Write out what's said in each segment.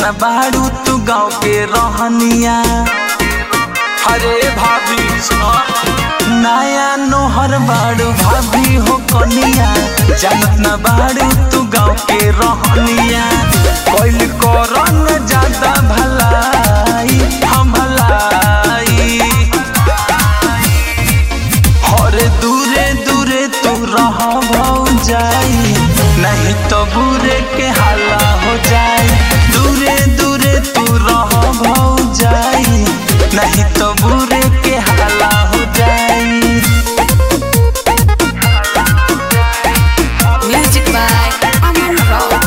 न बाड़ू तू गाँव के रहनिया। अरे भाभी नया नोहर बाड़ू भाभी हो कनिया, जानत न बाड़ू तू गाँव के रहनिया। कोइल करन ज्यादा भलाई हम भलाई, और दूरे दूरे तू रह जाई, नहीं तो बुरे के हाला हो जाई। दूरे दूरे तू रह जाई, नहीं तो बुरे के हाला हो जाई। Music by Aman Rao.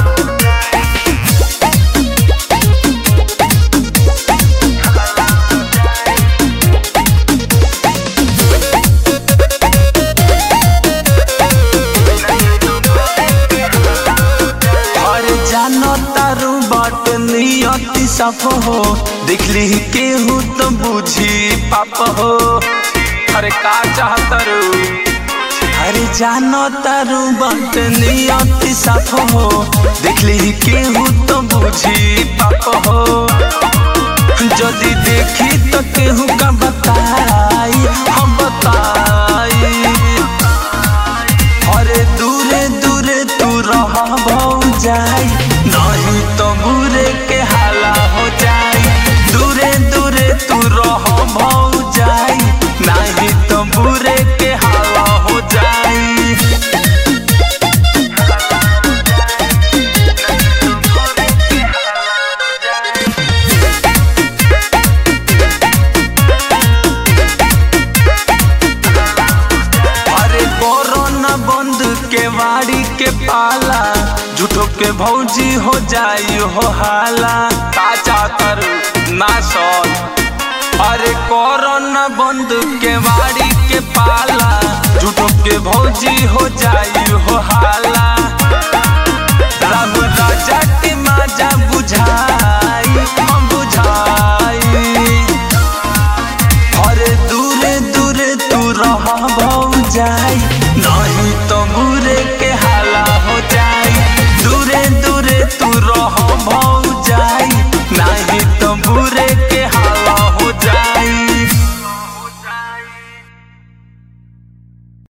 तारू बाट नियति सफ हो, दिखली केहू तो बुझी पाप हो। अरे का चाहतरू, अरे जानो तारू बाट नियति सफ हो, दिखली केहू तो बुझी पाप हो। जदि देखी तो केहू का बताई हम बताई, अरे दूरे दूरे तू रह जाई, नहीं तो बुरे के हाला हो जाई। दूरे दूरे तू रह जाई, नहीं तो बुरे के हाला हो जाई। अरे कोरोना बंद के वाड़ी के पाला, झूठो के भौजी हो जाई हो हाला। ताजा कर ना सौल, अरे कोरोना बंद के वाड़ी के पाला, झूठो के भौजी हो जाई हो हाला। राम राजा के माजा बुझाई हम बुझाई, अरे दूरे दूरे तू रह जाई,